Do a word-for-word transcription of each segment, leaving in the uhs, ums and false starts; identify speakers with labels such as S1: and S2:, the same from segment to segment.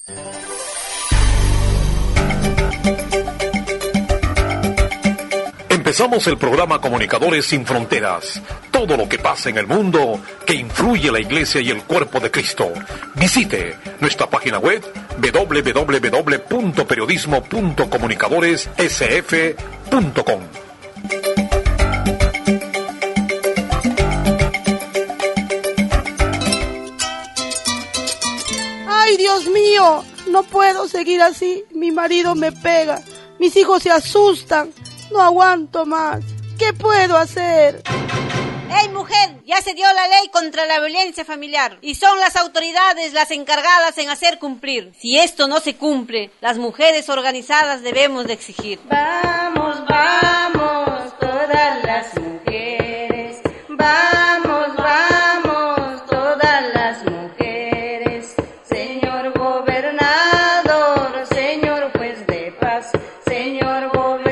S1: Empezamos el programa Comunicadores Sin Fronteras. Todo lo que pasa en el mundo que influye la Iglesia y el cuerpo de Cristo. Visite nuestra página web doble u doble u doble u punto periodismo punto comunicadores s f punto com.
S2: ¡Ay, Dios mío! No puedo seguir así. Mi marido me pega. Mis hijos se asustan. No aguanto más. ¿Qué puedo hacer?
S3: ¡Ey, mujer! Ya se dio la ley contra la violencia familiar y son las autoridades las encargadas en hacer cumplir. Si esto no se cumple, las mujeres organizadas debemos de exigir.
S4: Vamos, vamos, todas las mujeres. Vamos, vamos, todas las mujeres. Señor gobernador, señor juez de paz, señor gobernador.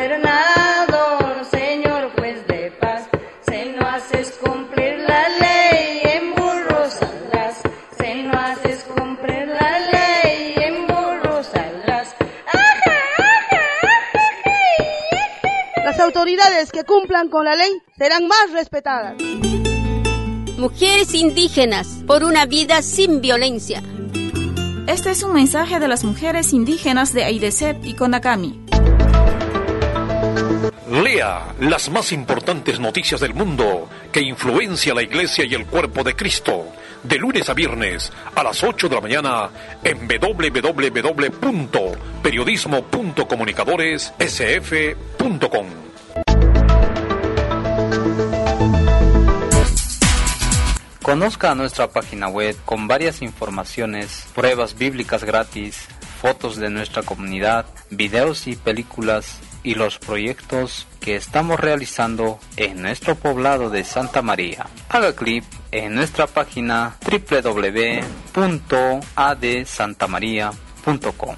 S2: Las autoridades que cumplan con la ley serán más respetadas.
S5: Mujeres indígenas por una vida sin violencia.
S6: Este es un mensaje de las mujeres indígenas de Aidesep y Conakami.
S1: Lea las más importantes noticias del mundo que influencia la Iglesia y el cuerpo de Cristo. De lunes a viernes a las ocho de la mañana en doble u doble u doble u punto periodismo punto comunicadores s f punto com.
S7: Conozca nuestra página web con varias informaciones, pruebas bíblicas gratis, fotos de nuestra comunidad, videos y películas y los proyectos que estamos realizando en nuestro poblado de Santa María. Haga clic en nuestra página doble u doble u doble u punto a d santa maría punto com.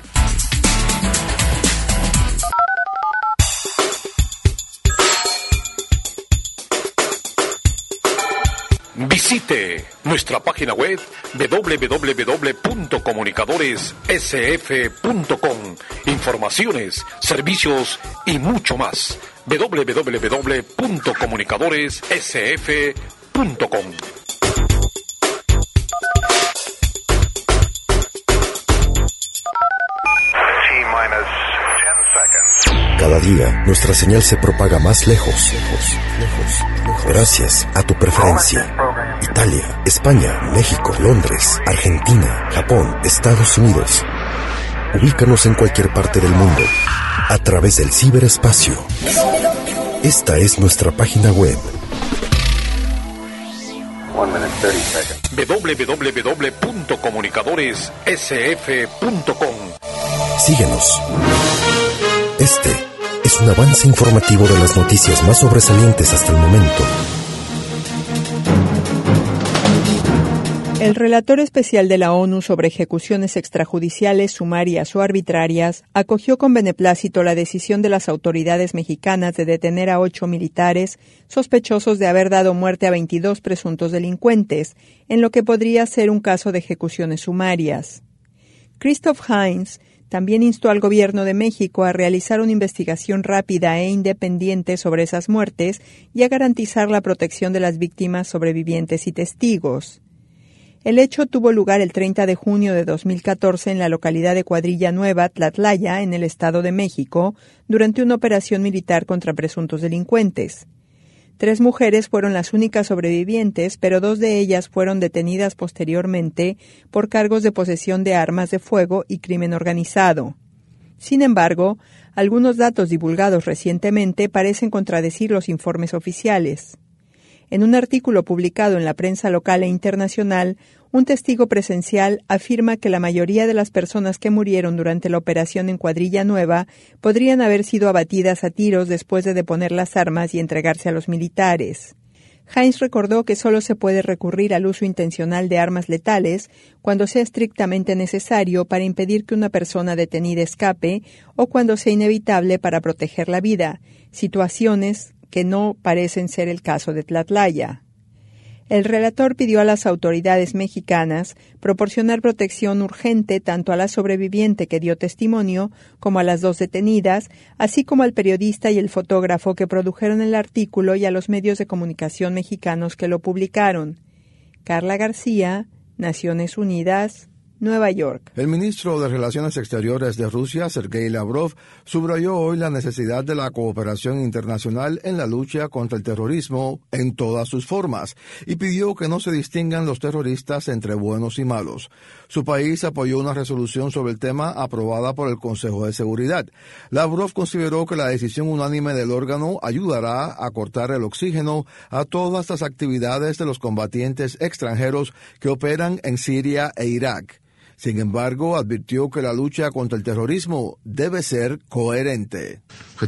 S1: Visite nuestra página web doble u doble u doble u punto comunicadores s f punto com. Informaciones, servicios y mucho más. doble u doble u doble u punto comunicadores s f punto com.
S8: Cada día, nuestra señal se propaga más lejos, lejos, lejos, lejos. Gracias a tu preferencia. Italia, España, México, Londres, Argentina, Japón, Estados Unidos. Ubícanos en cualquier parte del mundo a través del ciberespacio. Esta es nuestra página web.
S1: doble u doble u doble u punto comunicadores s f punto com.
S8: Síguenos. Este es un avance informativo de las noticias más sobresalientes hasta el momento.
S9: El relator especial de la ONU sobre ejecuciones extrajudiciales, sumarias o arbitrarias acogió con beneplácito la decisión de las autoridades mexicanas de detener a ocho militares sospechosos de haber dado muerte a veintidós presuntos delincuentes, en lo que podría ser un caso de ejecuciones sumarias. Christoph Heinz también instó al gobierno de México a realizar una investigación rápida e independiente sobre esas muertes y a garantizar la protección de las víctimas sobrevivientes y testigos. El hecho tuvo lugar el treinta de junio de dos mil catorce en la localidad de Cuadrilla Nueva, Tlatlaya, en el Estado de México, durante una operación militar contra presuntos delincuentes. Tres mujeres fueron las únicas sobrevivientes, pero dos de ellas fueron detenidas posteriormente por cargos de posesión de armas de fuego y crimen organizado. Sin embargo, algunos datos divulgados recientemente parecen contradecir los informes oficiales. En un artículo publicado en la prensa local e internacional, un testigo presencial afirma que la mayoría de las personas que murieron durante la operación en Cuadrilla Nueva podrían haber sido abatidas a tiros después de deponer las armas y entregarse a los militares. Heinz recordó que solo se puede recurrir al uso intencional de armas letales cuando sea estrictamente necesario para impedir que una persona detenida escape o cuando sea inevitable para proteger la vida, situaciones que no parecen ser el caso de Tlatlaya. El relator pidió a las autoridades mexicanas proporcionar protección urgente tanto a la sobreviviente que dio testimonio como a las dos detenidas, así como al periodista y el fotógrafo que produjeron el artículo y a los medios de comunicación mexicanos que lo publicaron. Carla García, Naciones Unidas, Nueva York.
S10: El ministro de Relaciones Exteriores de Rusia, Sergei Lavrov, subrayó hoy la necesidad de la cooperación internacional en la lucha contra el terrorismo en todas sus formas y pidió que no se distingan los terroristas entre buenos y malos. Su país apoyó una resolución sobre el tema aprobada por el Consejo de Seguridad. Lavrov consideró que la decisión unánime del órgano ayudará a cortar el oxígeno a todas las actividades de los combatientes extranjeros que operan en Siria e Irak. Sin embargo, advirtió que la lucha contra el terrorismo debe ser coherente.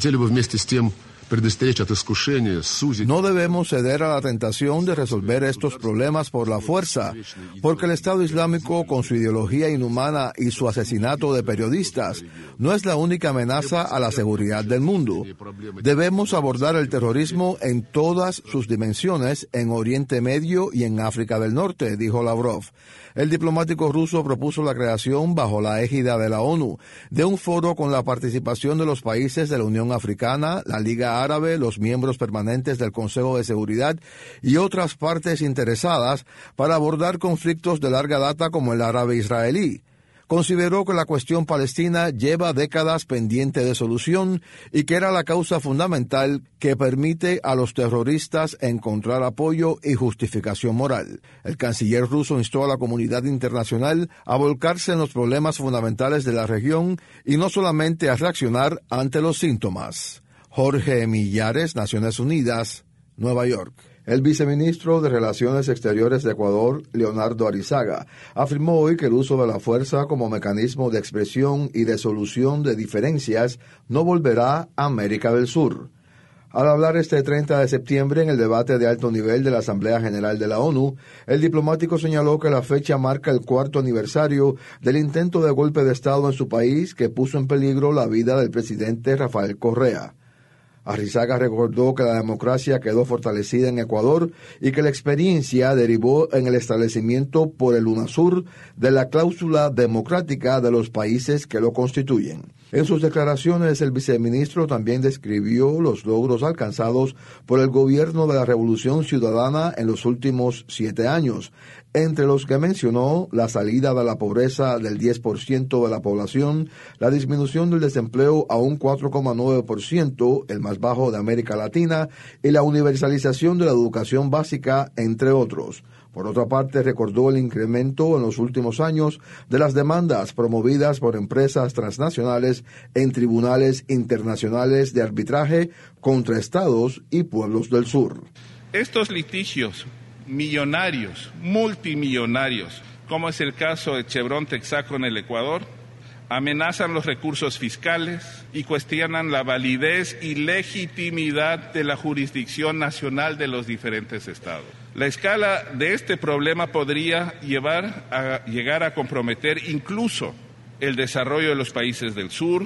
S10: No debemos ceder a la tentación de resolver estos problemas por la fuerza, porque el Estado Islámico, con su ideología inhumana y su asesinato de periodistas, no es la única amenaza a la seguridad del mundo. Debemos abordar el terrorismo en todas sus dimensiones en Oriente Medio y en África del Norte, dijo Lavrov. El diplomático ruso propuso la creación, bajo la égida de la ONU, de un foro con la participación de los países de la Unión Africana, la Liga Árabe, los miembros permanentes del Consejo de Seguridad y otras partes interesadas para abordar conflictos de larga data como el árabe-israelí. Consideró que la cuestión palestina lleva décadas pendiente de solución y que era la causa fundamental que permite a los terroristas encontrar apoyo y justificación moral. El canciller ruso instó a la comunidad internacional a volcarse en los problemas fundamentales de la región y no solamente a reaccionar ante los síntomas. Jorge Millares, Naciones Unidas, Nueva York. El viceministro de Relaciones Exteriores de Ecuador, Leonardo Arizaga, afirmó hoy que el uso de la fuerza como mecanismo de expresión y de solución de diferencias no volverá a América del Sur. Al hablar este treinta de septiembre en el debate de alto nivel de la Asamblea General de la ONU, el diplomático señaló que la fecha marca el cuarto aniversario del intento de golpe de Estado en su país que puso en peligro la vida del presidente Rafael Correa. Arrizaga recordó que la democracia quedó fortalecida en Ecuador y que la experiencia derivó en el establecimiento por el UNASUR de la cláusula democrática de los países que lo constituyen. En sus declaraciones, el viceministro también describió los logros alcanzados por el gobierno de la Revolución Ciudadana en los últimos siete años, entre los que mencionó la salida de la pobreza del diez por ciento de la población, la disminución del desempleo a un cuatro coma nueve por ciento, el más bajo de América Latina, y la universalización de la educación básica, entre otros. Por otra parte, recordó el incremento en los últimos años de las demandas promovidas por empresas transnacionales en tribunales internacionales de arbitraje contra estados y pueblos del sur.
S11: Estos litigios millonarios, multimillonarios, como es el caso de Chevron Texaco en el Ecuador, amenazan los recursos fiscales y cuestionan la validez y legitimidad de la jurisdicción nacional de los diferentes estados. La escala de este problema podría llevar a, llegar a comprometer incluso el desarrollo de los países del sur,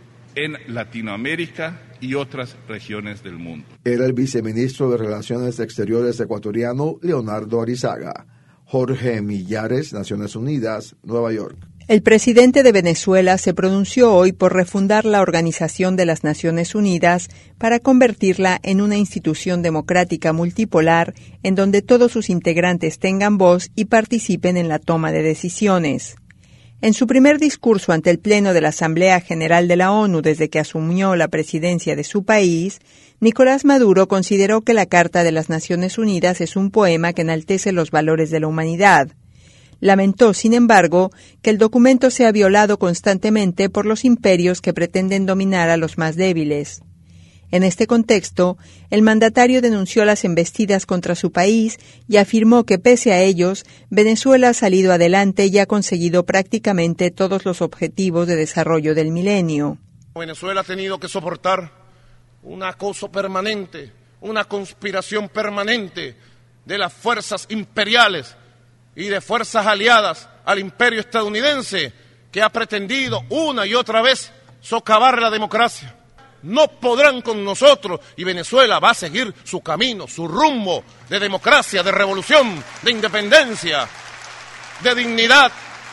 S11: en Latinoamérica y otras regiones del mundo.
S10: Era el viceministro de Relaciones Exteriores ecuatoriano, Leonardo Arizaga. Jorge Millares, Naciones Unidas, Nueva York.
S9: El presidente de Venezuela se pronunció hoy por refundar la Organización de las Naciones Unidas para convertirla en una institución democrática multipolar en donde todos sus integrantes tengan voz y participen en la toma de decisiones. En su primer discurso ante el Pleno de la Asamblea General de la ONU desde que asumió la presidencia de su país, Nicolás Maduro consideró que la Carta de las Naciones Unidas es un poema que enaltece los valores de la humanidad. Lamentó, sin embargo, que el documento sea violado constantemente por los imperios que pretenden dominar a los más débiles. En este contexto, el mandatario denunció las embestidas contra su país y afirmó que pese a ellos, Venezuela ha salido adelante y ha conseguido prácticamente todos los objetivos de desarrollo del milenio.
S12: Venezuela ha tenido que soportar un acoso permanente, una conspiración permanente de las fuerzas imperiales y de fuerzas aliadas al imperio estadounidense que ha pretendido una y otra vez socavar la democracia. no podrán con nosotros y Venezuela va a seguir su camino, su rumbo de democracia, de revolución, de independencia, de dignidad,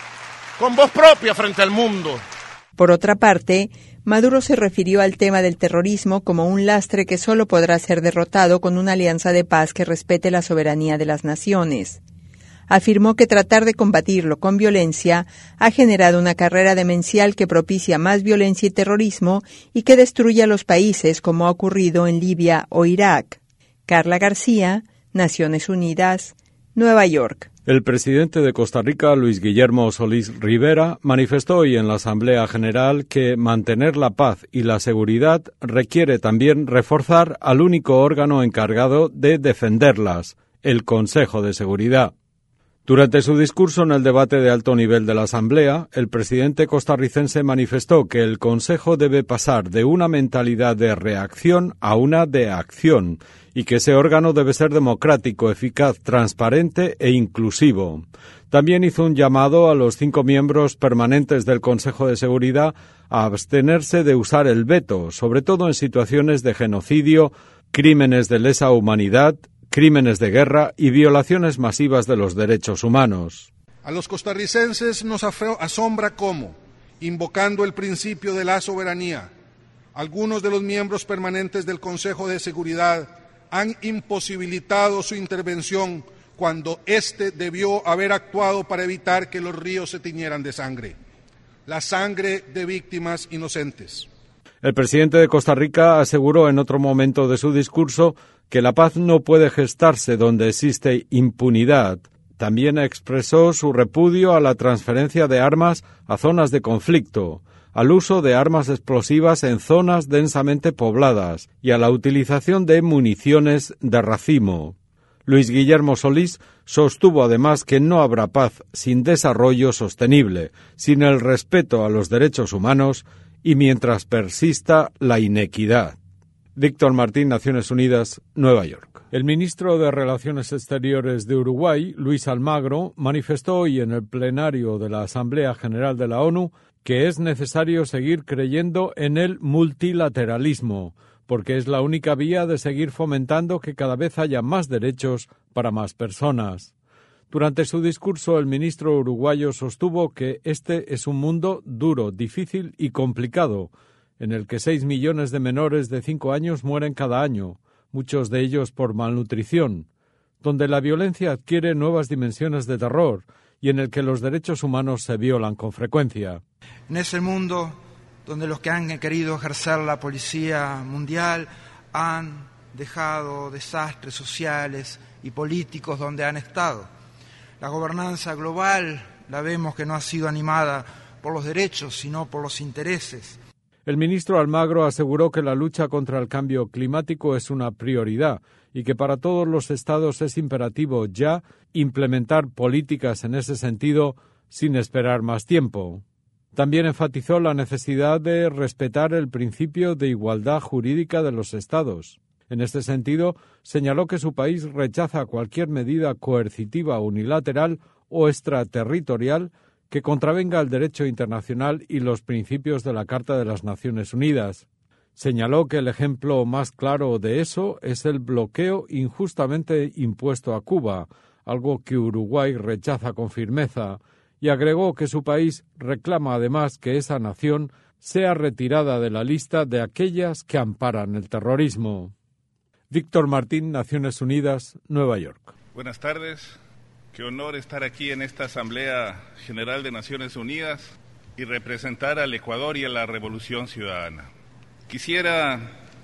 S12: con voz propia frente al mundo.
S9: Por otra parte, Maduro se refirió al tema del terrorismo como un lastre que solo podrá ser derrotado con una alianza de paz que respete la soberanía de las naciones. Afirmó que tratar de combatirlo con violencia ha generado una carrera demencial que propicia más violencia y terrorismo y que destruye a los países como ha ocurrido en Libia o Irak. Carla García, Naciones Unidas, Nueva York.
S13: El presidente de Costa Rica, Luis Guillermo Solís Rivera, manifestó hoy en la Asamblea General que mantener la paz y la seguridad requiere también reforzar al único órgano encargado de defenderlas, el Consejo de Seguridad. Durante su discurso en el debate de alto nivel de la Asamblea, el presidente costarricense manifestó que el Consejo debe pasar de una mentalidad de reacción a una de acción y que ese órgano debe ser democrático, eficaz, transparente e inclusivo. También hizo un llamado a los cinco miembros permanentes del Consejo de Seguridad a abstenerse de usar el veto, sobre todo en situaciones de genocidio, crímenes de lesa humanidad, crímenes de guerra y violaciones masivas de los derechos humanos.
S14: A los costarricenses nos asombra cómo, invocando el principio de la soberanía, algunos de los miembros permanentes del Consejo de Seguridad han imposibilitado su intervención cuando éste debió haber actuado para evitar que los ríos se tiñeran de sangre, la sangre de víctimas inocentes.
S13: El presidente de Costa Rica aseguró en otro momento de su discurso que la paz no puede gestarse donde existe impunidad. También expresó su repudio a la transferencia de armas a zonas de conflicto, al uso de armas explosivas en zonas densamente pobladas y a la utilización de municiones de racimo. Luis Guillermo Solís sostuvo además que no habrá paz sin desarrollo sostenible, sin el respeto a los derechos humanos y mientras persista la inequidad. Víctor Martín, Naciones Unidas, Nueva York. El ministro de Relaciones Exteriores de Uruguay, Luis Almagro, manifestó hoy en el plenario de la Asamblea General de la ONU que es necesario seguir creyendo en el multilateralismo, porque es la única vía de seguir fomentando que cada vez haya más derechos para más personas. Durante su discurso, el ministro uruguayo sostuvo que este es un mundo duro, difícil y complicado, en el que seis millones de menores de cinco años mueren cada año, muchos de ellos por malnutrición, donde la violencia adquiere nuevas dimensiones de terror y en el que los derechos humanos se violan con frecuencia.
S15: En ese mundo donde los que han querido ejercer la policía mundial han dejado desastres sociales y políticos donde han estado. La gobernanza global la vemos que no ha sido animada por los derechos, sino por los intereses.
S13: El ministro Almagro aseguró que la lucha contra el cambio climático es una prioridad y que para todos los estados es imperativo ya implementar políticas en ese sentido sin esperar más tiempo. También enfatizó la necesidad de respetar el principio de igualdad jurídica de los estados. En este sentido, señaló que su país rechaza cualquier medida coercitiva unilateral o extraterritorial que contravenga el derecho internacional y los principios de la Carta de las Naciones Unidas. Señaló que el ejemplo más claro de eso es el bloqueo injustamente impuesto a Cuba, algo que Uruguay rechaza con firmeza, y agregó que su país reclama además que esa nación sea retirada de la lista de aquellas que amparan el terrorismo. Víctor Martín, Naciones Unidas, Nueva York.
S11: Buenas tardes. Qué honor estar aquí en esta Asamblea General de Naciones Unidas y representar al Ecuador y a la Revolución Ciudadana. Quisiera,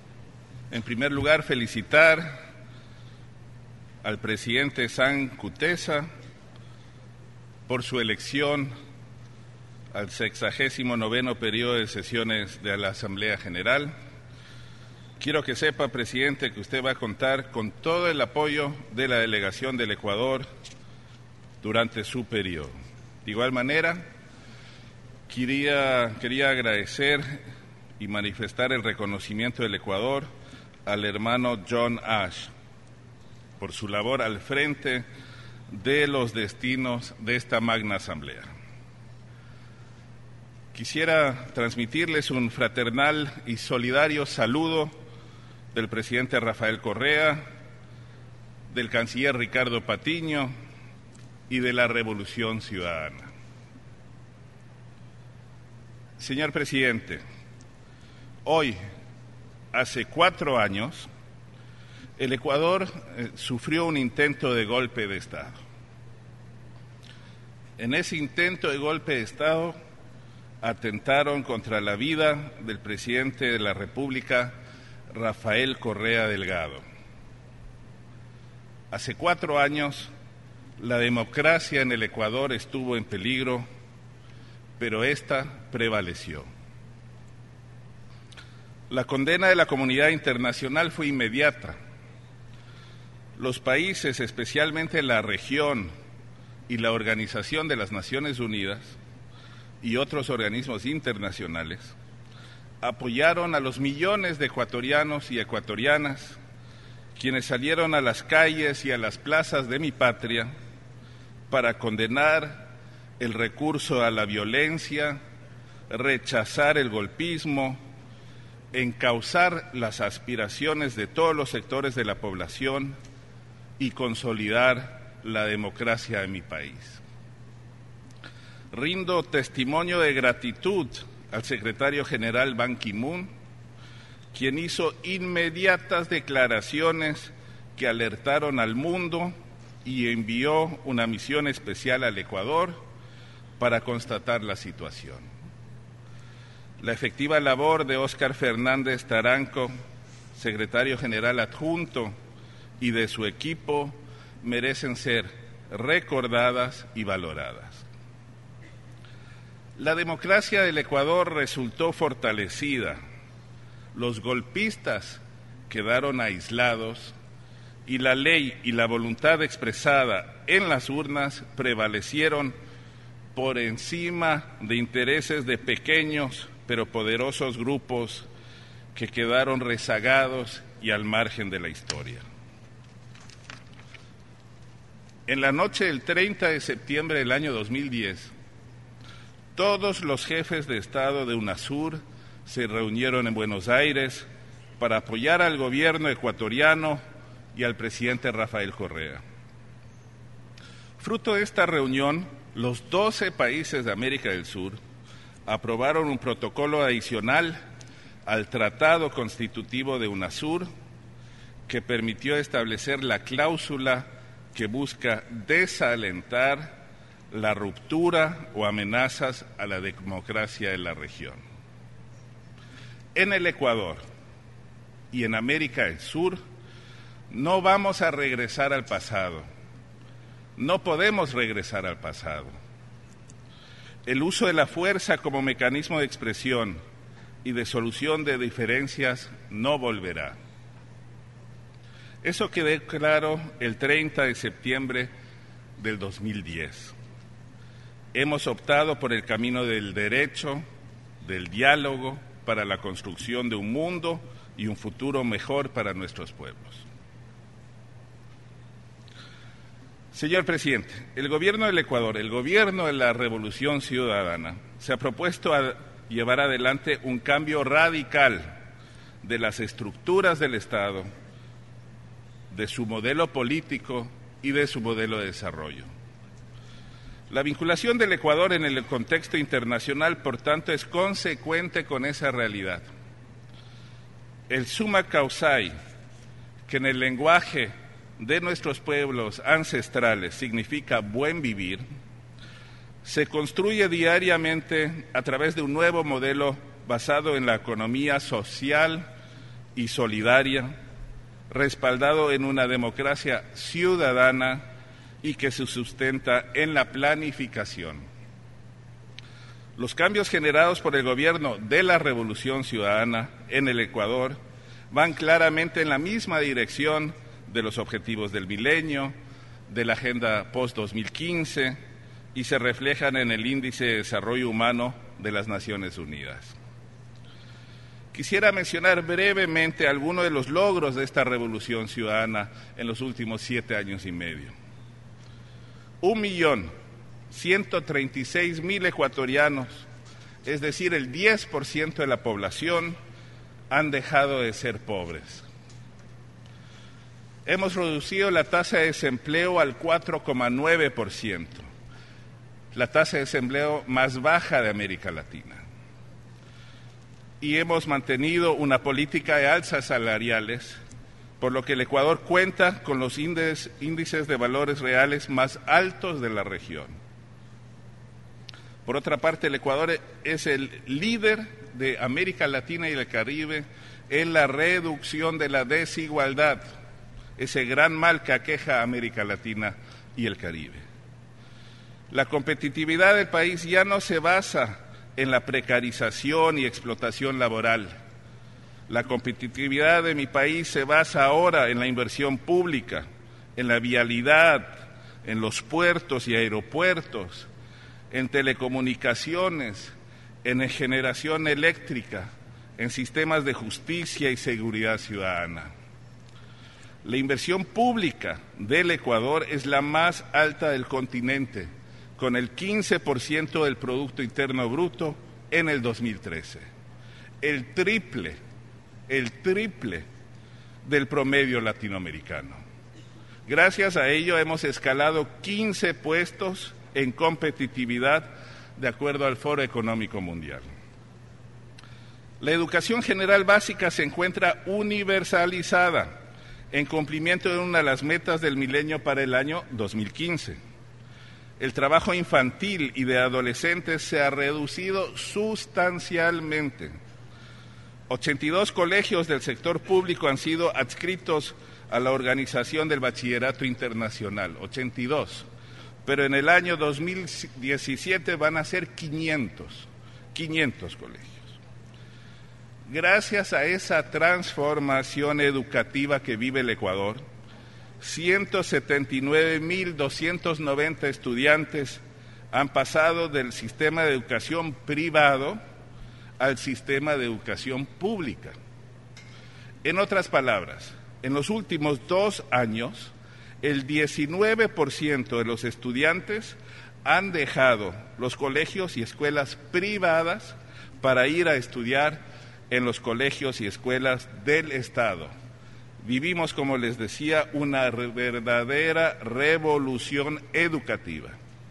S11: en primer lugar, felicitar al presidente San Cutesa por su elección al sexagésimo noveno periodo de sesiones de la Asamblea General. Quiero que sepa, presidente, que usted va a contar con todo el apoyo de la delegación del Ecuador durante su periodo. De igual manera, quería, quería agradecer y manifestar el reconocimiento del Ecuador al hermano John Ash por su labor al frente de los destinos de esta magna asamblea. Quisiera transmitirles un fraternal y solidario saludo del presidente Rafael Correa, del canciller Ricardo Patiño y de la Revolución Ciudadana. Señor presidente, hoy, hace cuatro años, el Ecuador eh, sufrió un intento de golpe de Estado. En ese intento de golpe de Estado atentaron contra la vida del presidente de la República, Rafael Correa Delgado. Hace cuatro años, la democracia en el Ecuador estuvo en peligro, pero esta prevaleció. La condena de la comunidad internacional fue inmediata. Los países, especialmente la región y la Organización de las Naciones Unidas y otros organismos internacionales, apoyaron a los millones de ecuatorianos y ecuatorianas quienes salieron a las calles y a las plazas de mi patria para condenar el recurso a la violencia, rechazar el golpismo, encauzar las aspiraciones de todos los sectores de la población y consolidar la democracia de mi país. Rindo testimonio de gratitud al secretario general Ban Ki-moon, quien hizo inmediatas declaraciones que alertaron al mundo y envió una misión especial al Ecuador para constatar la situación. La efectiva labor de Óscar Fernández Taranco, secretario general adjunto, y de su equipo merecen ser recordadas y valoradas. La democracia del Ecuador resultó fortalecida, los golpistas quedaron aislados y la ley y la voluntad expresada en las urnas prevalecieron por encima de intereses de pequeños pero poderosos grupos que quedaron rezagados y al margen de la historia. En la noche del treinta de septiembre del año dos mil diez, todos los jefes de Estado de UNASUR se reunieron en Buenos Aires para apoyar al gobierno ecuatoriano y al presidente Rafael Correa. Fruto de esta reunión, los doce países de América del Sur aprobaron un protocolo adicional al Tratado Constitutivo de UNASUR que permitió establecer la cláusula que busca desalentar la ruptura o amenazas a la democracia de la región. En el Ecuador y en América del Sur no vamos a regresar al pasado, no podemos regresar al pasado. El uso de la fuerza como mecanismo de expresión y de solución de diferencias no volverá. Eso quedó claro el treinta de septiembre del dos mil diez. Hemos optado por el camino del derecho, del diálogo, para la construcción de un mundo y un futuro mejor para nuestros pueblos. Señor presidente, el gobierno del Ecuador, el gobierno de la Revolución Ciudadana, se ha propuesto a llevar adelante un cambio radical de las estructuras del Estado, de su modelo político y de su modelo de desarrollo. La vinculación del Ecuador en el contexto internacional, por tanto, es consecuente con esa realidad. El summa causae, que en el lenguaje de nuestros pueblos ancestrales significa buen vivir, se construye diariamente a través de un nuevo modelo basado en la economía social y solidaria, respaldado en una democracia ciudadana y que se sustenta en la planificación. Los cambios generados por el gobierno de la Revolución Ciudadana en el Ecuador van claramente en la misma dirección de los objetivos del milenio, de la Agenda post dos mil quince y se reflejan en el Índice de Desarrollo Humano de las Naciones Unidas. Quisiera mencionar brevemente algunos de los logros de esta Revolución Ciudadana en los últimos siete años y medio. Un millón ciento treinta y seis mil ecuatorianos es decir, el diez por ciento de la población, han dejado de ser pobres. Hemos reducido la tasa de desempleo al cuatro coma nueve por ciento, la tasa de desempleo más baja de América Latina. Y hemos mantenido una política de alzas salariales, por lo que el Ecuador cuenta con los índices, índices de valores reales más altos de la región. Por otra parte, el Ecuador es el líder de América Latina y el Caribe en la reducción de la desigualdad, ese gran mal que aqueja a América Latina y el Caribe. La competitividad del país ya no se basa en la precarización y explotación laboral. La competitividad de mi país se basa ahora en la inversión pública, en la vialidad, en los puertos y aeropuertos, en telecomunicaciones, en generación eléctrica, en sistemas de justicia y seguridad ciudadana. La inversión pública del Ecuador es la más alta del continente, con el quince por ciento del Producto Interno Bruto en el dos mil trece. El triple, el triple del promedio latinoamericano. Gracias a ello hemos escalado quince puestos en competitividad de acuerdo al Foro Económico Mundial. La educación general básica se encuentra universalizada en cumplimiento de una de las metas del milenio para el año dos mil quince. El trabajo infantil y de adolescentes se ha reducido sustancialmente. ochenta y dos colegios del sector público han sido adscritos a la Organización del Bachillerato Internacional, ochenta y dos. Pero en el año dos mil diecisiete van a ser quinientos, quinientos colegios. Gracias a esa transformación educativa que vive el Ecuador, ciento setenta y nueve mil doscientos noventa estudiantes han pasado del sistema de educación privado al sistema de educación pública. En otras palabras, en los últimos dos años, el diecinueve por ciento de los estudiantes han dejado los colegios y escuelas privadas para ir a estudiar en los colegios y escuelas del Estado. Vivimos, como les decía, una verdadera revolución educativa.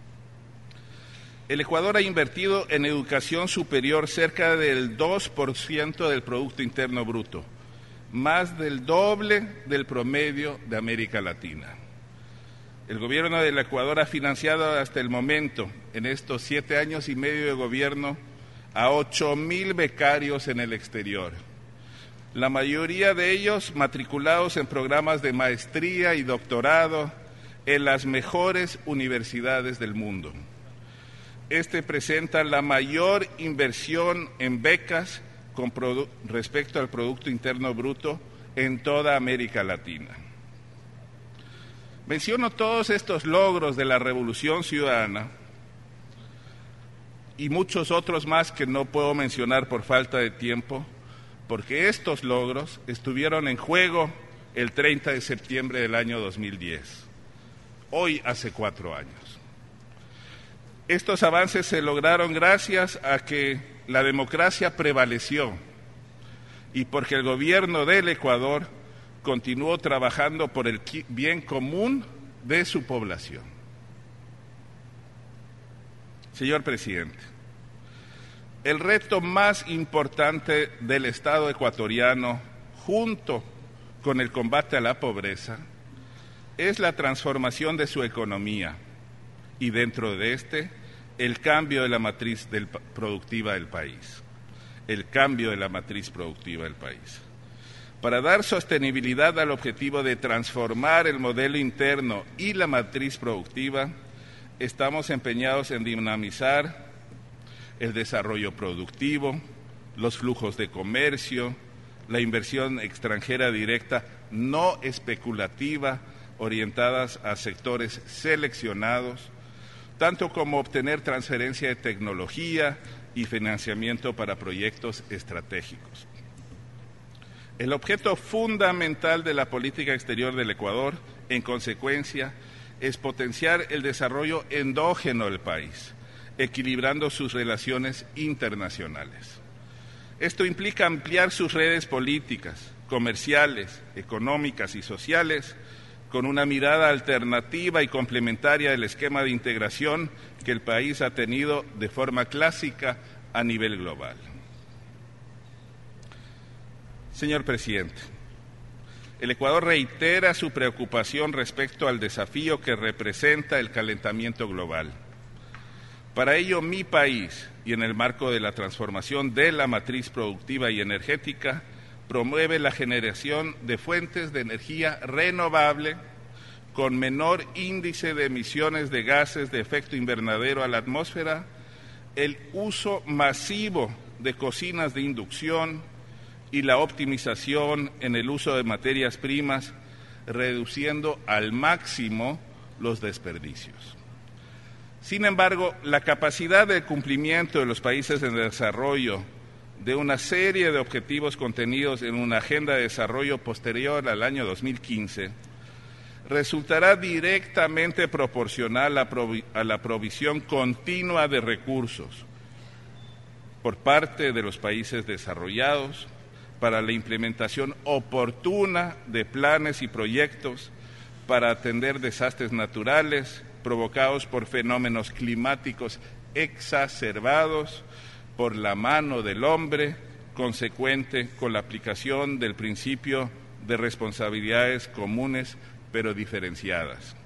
S11: El Ecuador ha invertido en educación superior cerca del dos por ciento del Producto Interno Bruto, más del doble del promedio de América Latina. El gobierno del Ecuador ha financiado hasta el momento, en estos siete años y medio de gobierno, a ocho mil becarios en el exterior. La mayoría de ellos matriculados en programas de maestría y doctorado en las mejores universidades del mundo. Este presenta la mayor inversión en becas con respecto al Producto Interno Bruto en toda América Latina. Menciono todos estos logros de la Revolución Ciudadana y muchos otros más que no puedo mencionar por falta de tiempo, porque estos logros estuvieron en juego el treinta de septiembre del año dos mil diez, hoy hace cuatro años. Estos avances se lograron gracias a que la democracia prevaleció y porque el gobierno del Ecuador continuó trabajando por el bien común de su población. Señor presidente, el reto más importante del Estado ecuatoriano, junto con el combate a la pobreza, es la transformación de su economía y dentro de este, el cambio de la matriz del, productiva del país. El cambio de la matriz productiva del país. Para dar sostenibilidad al objetivo de transformar el modelo interno y la matriz productiva, estamos empeñados en dinamizar el desarrollo productivo, los flujos de comercio, la inversión extranjera directa no especulativa, orientadas a sectores seleccionados, tanto como obtener transferencia de tecnología y financiamiento para proyectos estratégicos. El objeto fundamental de la política exterior del Ecuador, en consecuencia, es potenciar el desarrollo endógeno del país, equilibrando sus relaciones internacionales. Esto implica ampliar sus redes políticas, comerciales, económicas y sociales, con una mirada alternativa y complementaria del esquema de integración que el país ha tenido de forma clásica a nivel global. Señor presidente, el Ecuador reitera su preocupación respecto al desafío que representa el calentamiento global. Para ello, mi país, y en el marco de la transformación de la matriz productiva y energética, promueve la generación de fuentes de energía renovable con menor índice de emisiones de gases de efecto invernadero a la atmósfera, el uso masivo de cocinas de inducción y la optimización en el uso de materias primas, reduciendo al máximo los desperdicios. Sin embargo, la capacidad de cumplimiento de los países en desarrollo de una serie de objetivos contenidos en una agenda de desarrollo posterior al año dos mil quince resultará directamente proporcional a, provi- a la provisión continua de recursos por parte de los países desarrollados para la implementación oportuna de planes y proyectos para atender desastres naturales provocados por fenómenos climáticos exacerbados por la mano del hombre, consecuente con la aplicación del principio de responsabilidades comunes pero diferenciadas.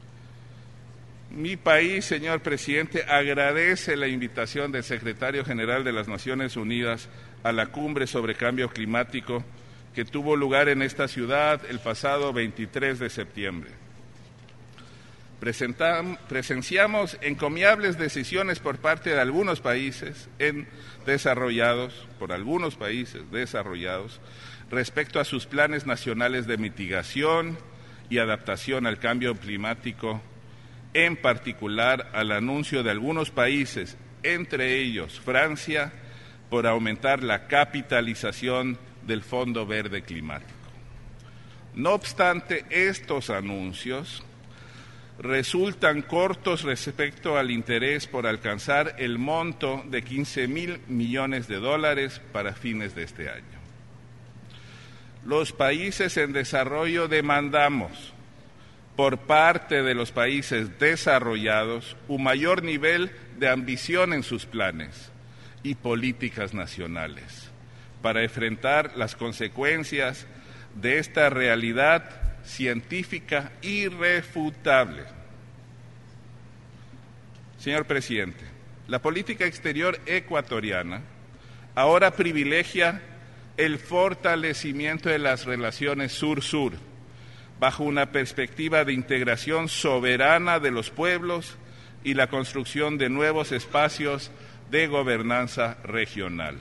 S11: Mi país, señor presidente, agradece la invitación del secretario general de las Naciones Unidas a la cumbre sobre cambio climático que tuvo lugar en esta ciudad el pasado veintitrés de septiembre. Presentam, presenciamos encomiables decisiones por parte de algunos países en desarrollados, por algunos países desarrollados, respecto a sus planes nacionales de mitigación y adaptación al cambio climático, en particular al anuncio de algunos países, entre ellos Francia, por aumentar la capitalización del Fondo Verde Climático. No obstante, estos anuncios resultan cortos respecto al interés por alcanzar el monto de quince mil millones de dólares para fines de este año. Los países en desarrollo demandamos por parte de los países desarrollados un mayor nivel de ambición en sus planes y políticas nacionales para enfrentar las consecuencias de esta realidad científica irrefutable. Señor presidente, la política exterior ecuatoriana ahora privilegia el fortalecimiento de las relaciones sur-sur, bajo una perspectiva de integración soberana de los pueblos y la construcción de nuevos espacios de gobernanza regional.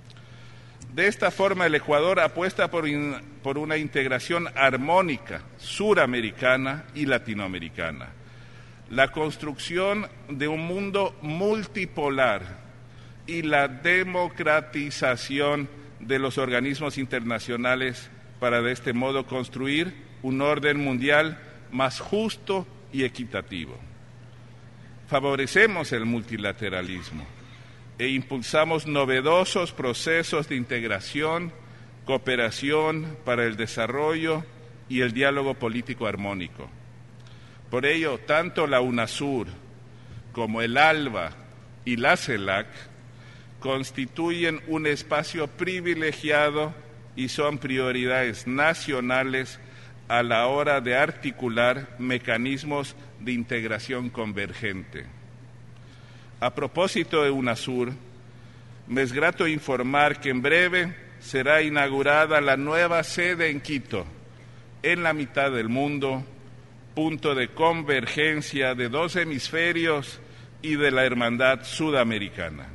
S11: De esta forma, el Ecuador apuesta por, in, por una integración armónica suramericana y latinoamericana, la construcción de un mundo multipolar y la democratización de los organismos internacionales para de este modo construir un orden mundial más justo y equitativo. Favorecemos el multilateralismo e impulsamos novedosos procesos de integración, cooperación para el desarrollo y el diálogo político armónico. Por ello, tanto la UNASUR como el ALBA y la CELAC constituyen un espacio privilegiado y son prioridades nacionales a la hora de articular mecanismos de integración convergente. A propósito de UNASUR, me es grato informar que en breve será inaugurada la nueva sede en Quito, en la mitad del mundo, punto de convergencia de dos hemisferios y de la hermandad sudamericana.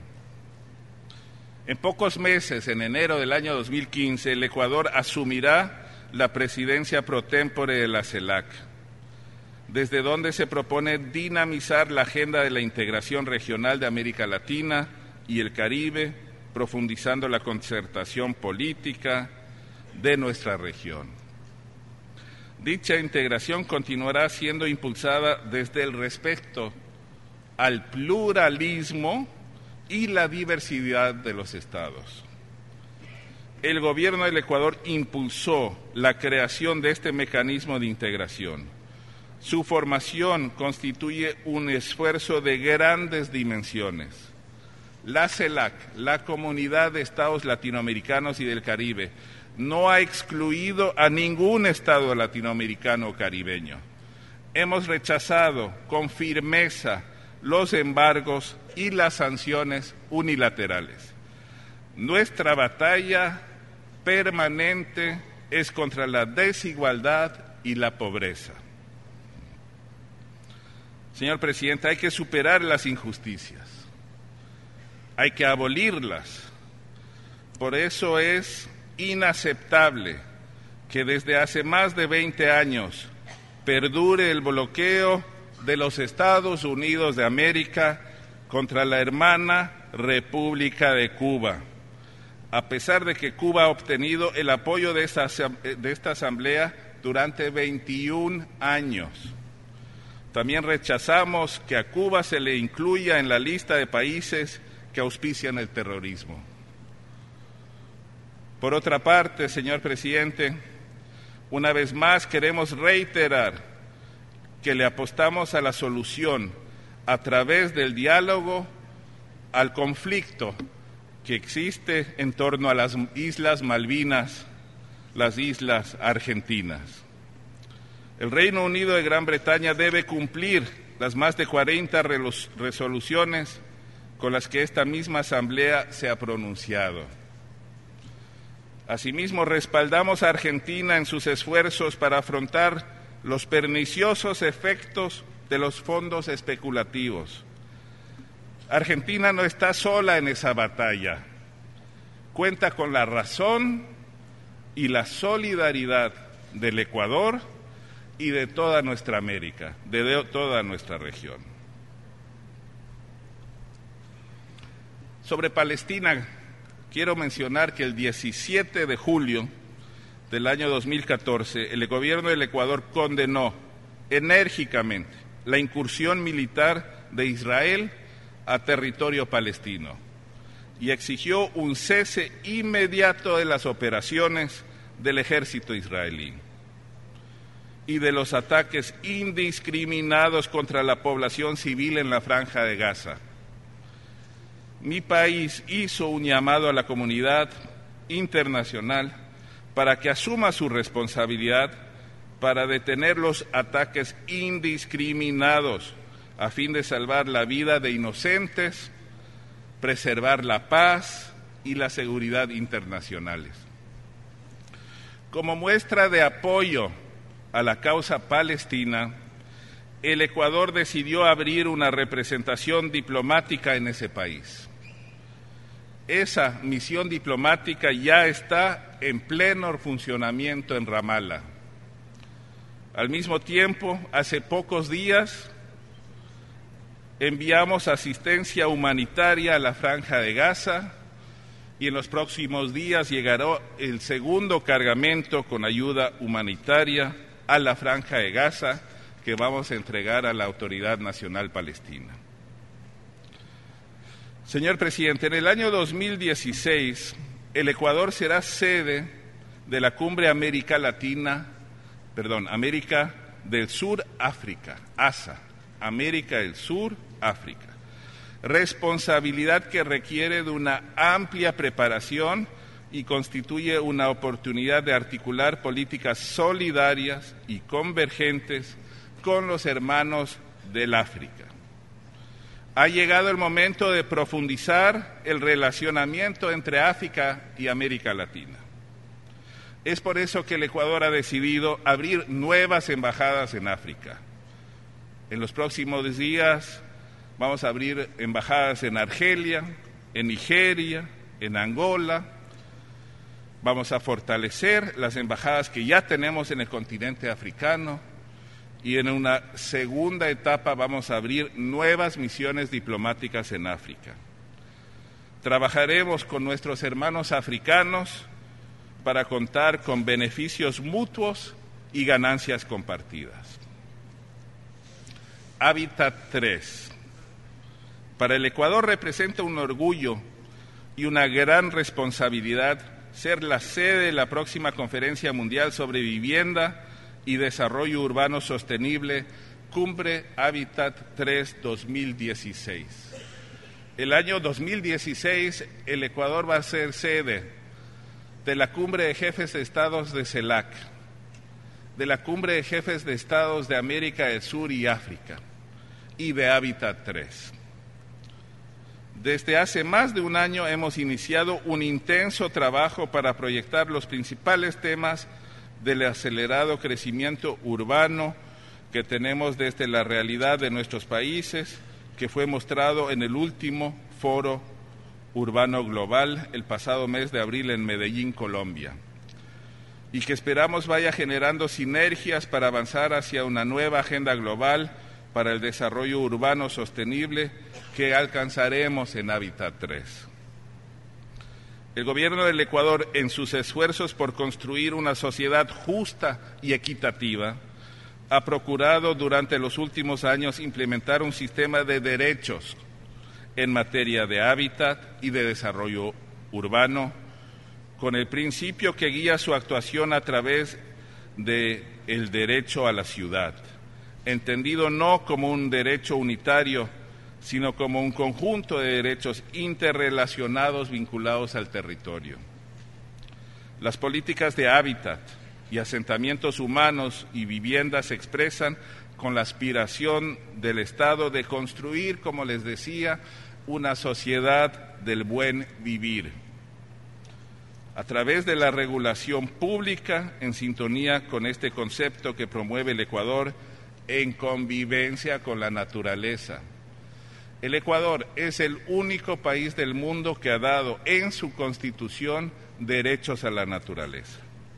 S11: En pocos meses, en enero del año dos mil quince, el Ecuador asumirá la presidencia pro tempore de la CELAC, desde donde se propone dinamizar la agenda de la integración regional de América Latina y el Caribe, profundizando la concertación política de nuestra región. Dicha integración continuará siendo impulsada desde el respeto al pluralismo y la diversidad de los estados. El gobierno del Ecuador impulsó la creación de este mecanismo de integración. Su formación constituye un esfuerzo de grandes dimensiones. La CELAC, la Comunidad de Estados Latinoamericanos y del Caribe, no ha excluido a ningún estado latinoamericano o caribeño. Hemos rechazado con firmeza los embargos y las sanciones unilaterales. Nuestra batalla permanente es contra la desigualdad y la pobreza. Señor presidente, hay que superar las injusticias, hay que abolirlas. Por eso es inaceptable que desde hace más de veinte años perdure el bloqueo de los Estados Unidos de América contra la hermana República de Cuba, a pesar de que Cuba ha obtenido el apoyo de esta, de esta asamblea durante veintiún años. También rechazamos que a Cuba se le incluya en la lista de países que auspician el terrorismo. Por otra parte, señor presidente, una vez más queremos reiterar que le apostamos a la solución a través del diálogo al conflicto que existe en torno a las Islas Malvinas, las Islas Argentinas. El Reino Unido de Gran Bretaña debe cumplir las más de cuarenta resoluciones con las que esta misma Asamblea se ha pronunciado. Asimismo, respaldamos a Argentina en sus esfuerzos para afrontar los perniciosos efectos de los fondos especulativos. Argentina no está sola en esa batalla. Cuenta con la razón y la solidaridad del Ecuador y de toda nuestra América, de toda nuestra región. Sobre Palestina, quiero mencionar que el diecisiete de julio del año dos mil catorce, el gobierno del Ecuador condenó enérgicamente la incursión militar de Israel a territorio palestino y exigió un cese inmediato de las operaciones del ejército israelí y de los ataques indiscriminados contra la población civil en la Franja de Gaza. Mi país hizo un llamado a la comunidad internacional para que asuma su responsabilidad para detener los ataques indiscriminados a fin de salvar la vida de inocentes, preservar la paz y la seguridad internacionales. Como muestra de apoyo a la causa palestina, el Ecuador decidió abrir una representación diplomática en ese país. Esa misión diplomática ya está en pleno funcionamiento en Ramala. Al mismo tiempo, hace pocos días, enviamos asistencia humanitaria a la Franja de Gaza y en los próximos días llegará el segundo cargamento con ayuda humanitaria a la Franja de Gaza que vamos a entregar a la Autoridad Nacional Palestina. Señor presidente, en el año dos mil dieciséis, el Ecuador será sede de la Cumbre América Latina, perdón, América del Sur África, A S A, América del Sur África. Responsabilidad que requiere de una amplia preparación y constituye una oportunidad de articular políticas solidarias y convergentes con los hermanos del África. Ha llegado el momento de profundizar el relacionamiento entre África y América Latina. Es por eso que el Ecuador ha decidido abrir nuevas embajadas en África. En los próximos días vamos a abrir embajadas en Argelia, en Nigeria, en Angola. Vamos a fortalecer las embajadas que ya tenemos en el continente africano y en una segunda etapa vamos a abrir nuevas misiones diplomáticas en África. Trabajaremos con nuestros hermanos africanos para contar con beneficios mutuos y ganancias compartidas. Hábitat tres. Para el Ecuador representa un orgullo y una gran responsabilidad ser la sede de la próxima Conferencia Mundial sobre Vivienda y Desarrollo Urbano Sostenible, Cumbre Hábitat tres dos mil dieciséis. El año dos mil dieciséis, el Ecuador va a ser sede de la Cumbre de Jefes de Estados de CELAC, de la Cumbre de Jefes de Estados de América del Sur y África y de Hábitat tres. Desde hace más de un año hemos iniciado un intenso trabajo para proyectar los principales temas del acelerado crecimiento urbano que tenemos desde la realidad de nuestros países, que fue mostrado en el último Foro Urbano Global el pasado mes de abril en Medellín, Colombia, y que esperamos vaya generando sinergias para avanzar hacia una nueva agenda global para el desarrollo urbano sostenible que alcanzaremos en Hábitat tres. El gobierno del Ecuador, en sus esfuerzos por construir una sociedad justa y equitativa, ha procurado durante los últimos años implementar un sistema de derechos en materia de hábitat y de desarrollo urbano, con el principio que guía su actuación a través del derecho a la ciudad, entendido no como un derecho unitario, sino como un conjunto de derechos interrelacionados vinculados al territorio. Las políticas de hábitat y asentamientos humanos y viviendas se expresan con la aspiración del Estado de construir, como les decía, una sociedad del buen vivir, a través de la regulación pública en sintonía con este concepto que promueve el Ecuador en convivencia con la naturaleza. El Ecuador es el único país del mundo que ha dado en su Constitución derechos a la naturaleza.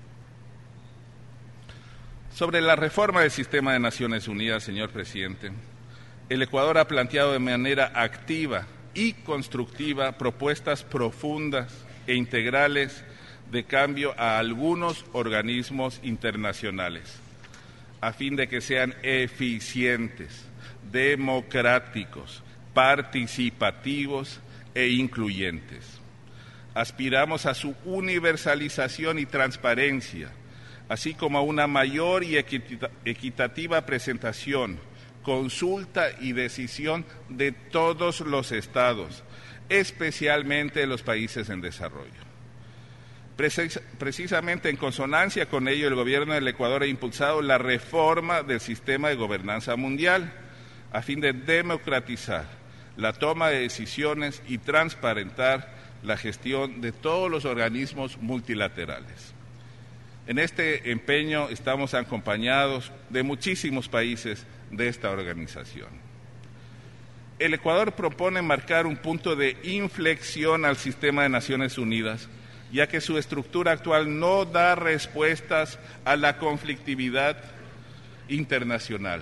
S11: Sobre la reforma del sistema de Naciones Unidas, señor presidente, el Ecuador ha planteado de manera activa y constructiva propuestas profundas e integrales de cambio a algunos organismos internacionales, a fin de que sean eficientes, democráticos, participativos e incluyentes. Aspiramos a su universalización y transparencia, así como a una mayor y equitativa presentación, consulta y decisión de todos los estados, especialmente de los países en desarrollo. Precis- precisamente en consonancia con ello, el gobierno del Ecuador ha impulsado la reforma del sistema de gobernanza mundial, a fin de democratizar la toma de decisiones y transparentar la gestión de todos los organismos multilaterales. En este empeño estamos acompañados de muchísimos países de esta organización. El Ecuador propone marcar un punto de inflexión al sistema de Naciones Unidas, ya que su estructura actual no da respuestas a la conflictividad internacional,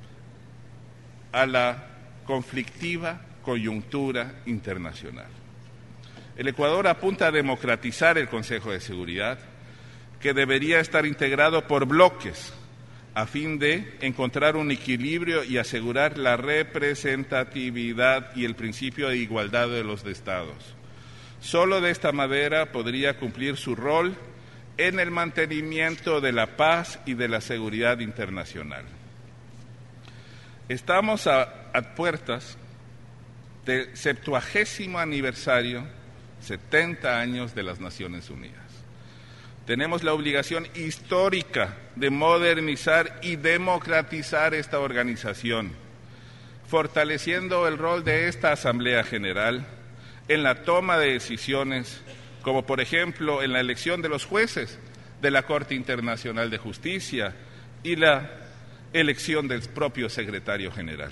S11: a la conflictiva coyuntura internacional. El Ecuador apunta a democratizar el Consejo de Seguridad, que debería estar integrado por bloques, a fin de encontrar un equilibrio y asegurar la representatividad y el principio de igualdad de los estados. Solo de esta manera podría cumplir su rol en el mantenimiento de la paz y de la seguridad internacional. Estamos a, a puertas del septuagésimo aniversario, setenta años de las Naciones Unidas. Tenemos la obligación histórica de modernizar y democratizar esta organización, fortaleciendo el rol de esta Asamblea General en la toma de decisiones, como por ejemplo en la elección de los jueces de la Corte Internacional de Justicia y la elección del propio secretario general.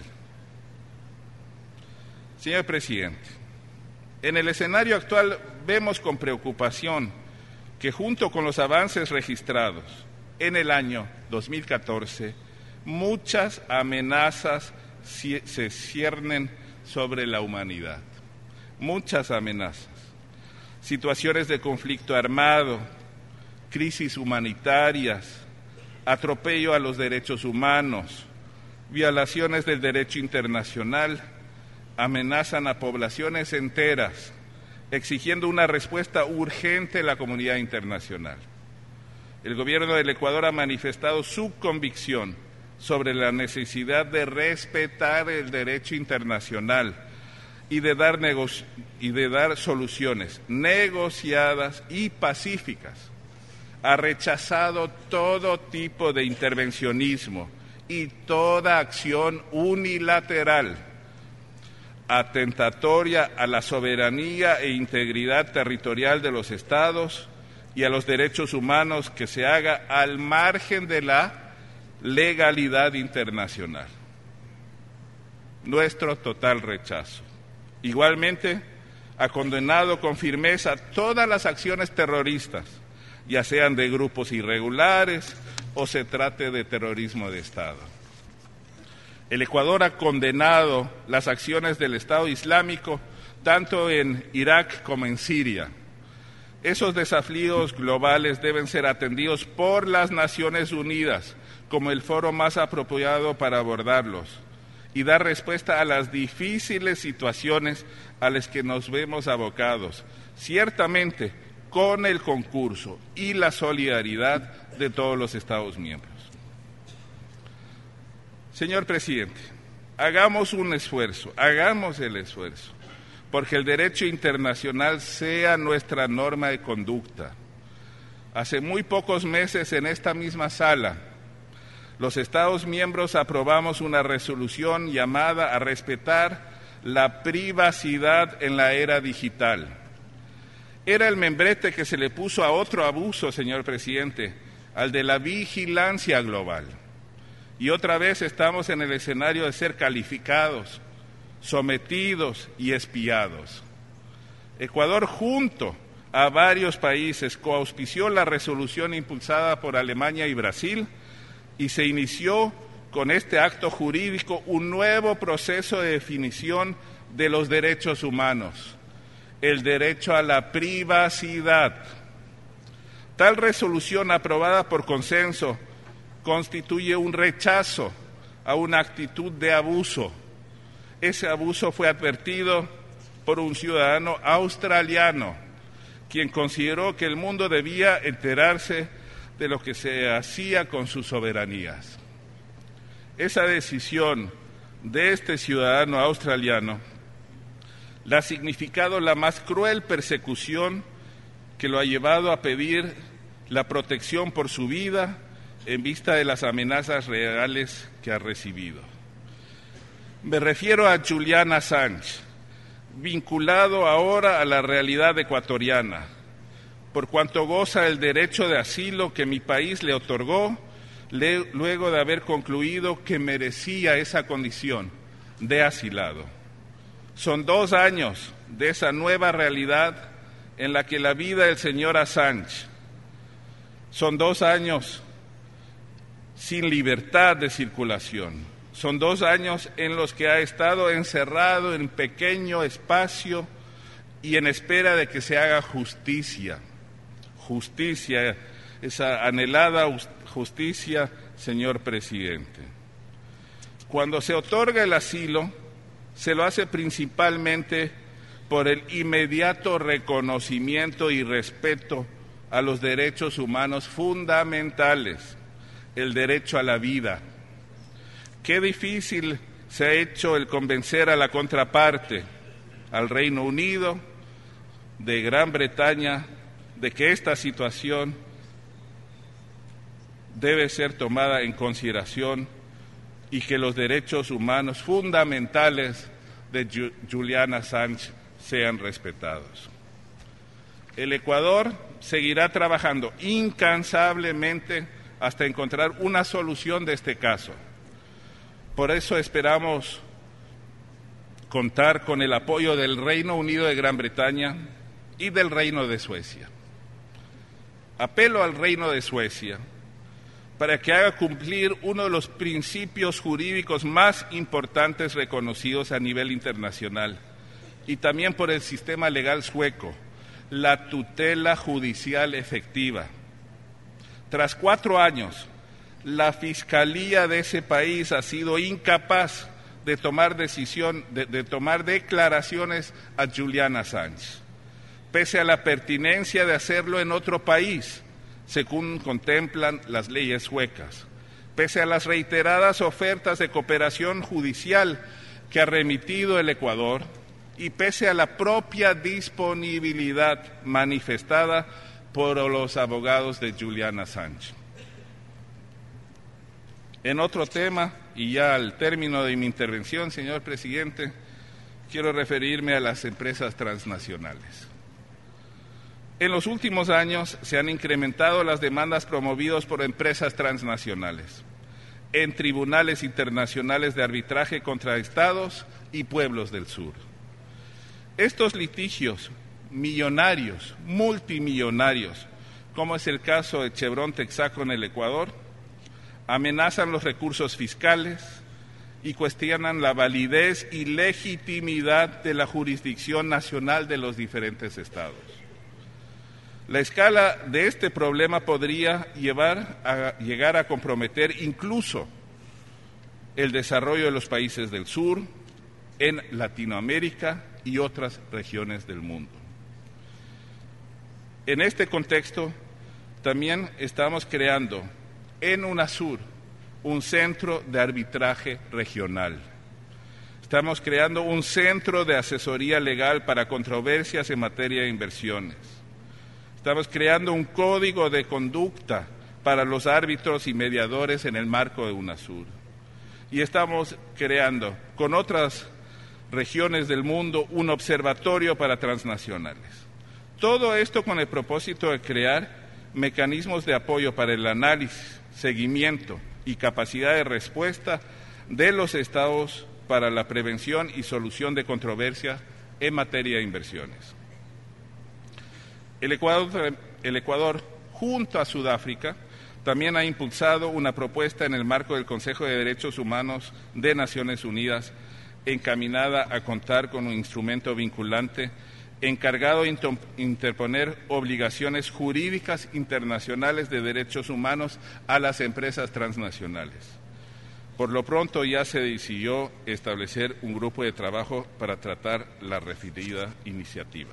S11: Señor presidente, en el escenario actual vemos con preocupación que junto con los avances registrados en el año dos mil catorce, muchas amenazas se ciernen sobre la humanidad. Muchas amenazas. Situaciones de conflicto armado, crisis humanitarias, atropello a los derechos humanos, violaciones del derecho internacional amenazan a poblaciones enteras, exigiendo una respuesta urgente de la comunidad internacional. El gobierno del Ecuador ha manifestado su convicción sobre la necesidad de respetar el derecho internacional y de dar, negoci- y de dar soluciones negociadas y pacíficas. Ha rechazado todo tipo de intervencionismo y toda acción unilateral atentatoria a la soberanía e integridad territorial de los estados y a los derechos humanos que se haga al margen de la legalidad internacional. Nuestro total rechazo. Igualmente, ha condenado con firmeza todas las acciones terroristas, ya sean de grupos irregulares o se trate de terrorismo de Estado. El Ecuador ha condenado las acciones del Estado Islámico tanto en Irak como en Siria. Esos desafíos globales deben ser atendidos por las Naciones Unidas como el foro más apropiado para abordarlos y dar respuesta a las difíciles situaciones a las que nos vemos abocados, ciertamente con el concurso y la solidaridad de todos los Estados miembros. Señor presidente, hagamos un esfuerzo, hagamos el esfuerzo, porque el derecho internacional sea nuestra norma de conducta. Hace muy pocos meses en esta misma sala, los Estados miembros aprobamos una resolución llamada a respetar la privacidad en la era digital. Era el membrete que se le puso a otro abuso, señor presidente, al de la vigilancia global. Y otra vez estamos en el escenario de ser calificados, sometidos y espiados. Ecuador, junto a varios países, coauspició la resolución impulsada por Alemania y Brasil y se inició con este acto jurídico un nuevo proceso de definición de los derechos humanos, el derecho a la privacidad. Tal resolución aprobada por consenso constituye un rechazo a una actitud de abuso. Ese abuso fue advertido por un ciudadano australiano, quien consideró que el mundo debía enterarse de lo que se hacía con sus soberanías. Esa decisión de este ciudadano australiano le ha significado la más cruel persecución que lo ha llevado a pedir la protección por su vida en vista de las amenazas reales que ha recibido. Me refiero a Julian Assange, vinculado ahora a la realidad ecuatoriana, por cuanto goza del derecho de asilo que mi país le otorgó le, luego de haber concluido que merecía esa condición de asilado. Son dos años de esa nueva realidad en la que la vida del señor Assange, son dos años sin libertad de circulación, son dos años en los que ha estado encerrado en pequeño espacio y en espera de que se haga justicia. Justicia, esa anhelada justicia, señor presidente. Cuando se otorga el asilo, se lo hace principalmente por el inmediato reconocimiento y respeto a los derechos humanos fundamentales, el derecho a la vida. Qué difícil se ha hecho el convencer a la contraparte, al Reino Unido, de Gran Bretaña, de que esta situación debe ser tomada en consideración y que los derechos humanos fundamentales de Julian Assange sean respetados. El Ecuador seguirá trabajando incansablemente hasta encontrar una solución de este caso. Por eso esperamos contar con el apoyo del Reino Unido de Gran Bretaña y del Reino de Suecia. Apelo al Reino de Suecia para que haga cumplir uno de los principios jurídicos más importantes reconocidos a nivel internacional y también por el sistema legal sueco, la tutela judicial efectiva. Tras cuatro años, la Fiscalía de ese país ha sido incapaz de tomar decisión, de, de tomar declaraciones a Julian Assange, pese a la pertinencia de hacerlo en otro país, según contemplan las leyes suecas, pese a las reiteradas ofertas de cooperación judicial que ha remitido el Ecuador y pese a la propia disponibilidad manifestada por los abogados de Julian Assange. En otro tema, y ya al término de mi intervención, señor presidente, quiero referirme a las empresas transnacionales. En los últimos años se han incrementado las demandas promovidas por empresas transnacionales en tribunales internacionales de arbitraje contra estados y pueblos del sur. Estos litigios millonarios, multimillonarios, como es el caso de Chevron Texaco en el Ecuador, amenazan los recursos fiscales y cuestionan la validez y legitimidad de la jurisdicción nacional de los diferentes estados. La escala de este problema podría llevar a, llegar a comprometer incluso el desarrollo de los países del sur, en Latinoamérica y otras regiones del mundo. En este contexto, también estamos creando en UNASUR un centro de arbitraje regional. Estamos creando un centro de asesoría legal para controversias en materia de inversiones. Estamos creando un código de conducta para los árbitros y mediadores en el marco de UNASUR. Y estamos creando con otras regiones del mundo un observatorio para transnacionales. Todo esto con el propósito de crear mecanismos de apoyo para el análisis, seguimiento y capacidad de respuesta de los estados para la prevención y solución de controversias en materia de inversiones. El Ecuador, el Ecuador, junto a Sudáfrica, también ha impulsado una propuesta en el marco del Consejo de Derechos Humanos de Naciones Unidas encaminada a contar con un instrumento vinculante encargado de interponer obligaciones jurídicas internacionales de derechos humanos a las empresas transnacionales. Por lo pronto ya se decidió establecer un grupo de trabajo para tratar la referida iniciativa.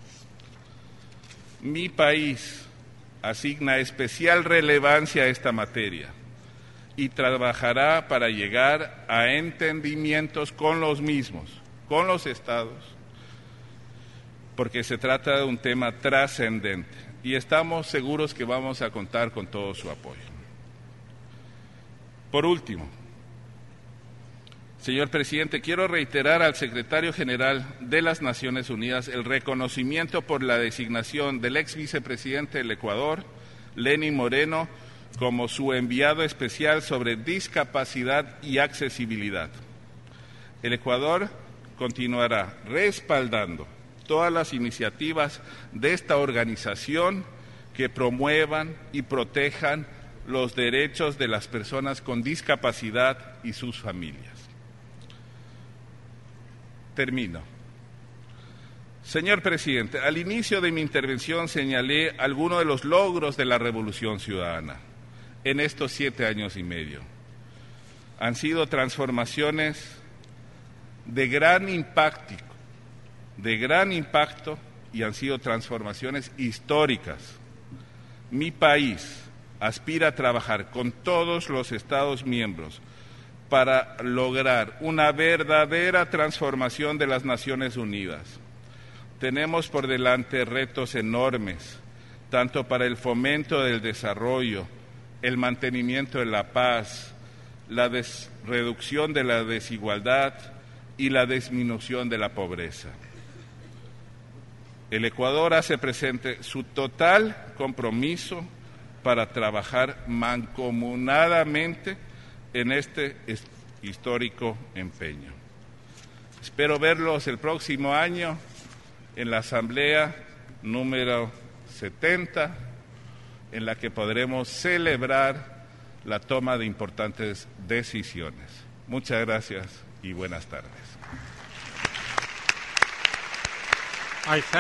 S11: Mi país asigna especial relevancia a esta materia y trabajará para llegar a entendimientos con los mismos, con los estados, porque se trata de un tema trascendente y estamos seguros que vamos a contar con todo su apoyo. Por último, señor presidente, quiero reiterar al secretario general de las Naciones Unidas el reconocimiento por la designación del ex vicepresidente del Ecuador, Lenín Moreno, como su enviado especial sobre discapacidad y accesibilidad. El Ecuador continuará respaldando todas las iniciativas de esta organización que promuevan y protejan los derechos de las personas con discapacidad y sus familias. Termino. Señor presidente, al inicio de mi intervención señalé algunos de los logros de la Revolución Ciudadana en estos siete años y medio. Han sido transformaciones de gran impacto, de gran impacto y han sido transformaciones históricas. Mi país aspira a trabajar con todos los Estados miembros para lograr una verdadera transformación de las Naciones Unidas. Tenemos por delante retos enormes, tanto para el fomento del desarrollo, el mantenimiento de la paz, la reducción de la desigualdad y la disminución de la pobreza. El Ecuador hace presente su total compromiso para trabajar mancomunadamente en este histórico empeño. Espero verlos el próximo año en la Asamblea número setenta, en la que podremos celebrar la toma de importantes decisiones. Muchas gracias y buenas tardes.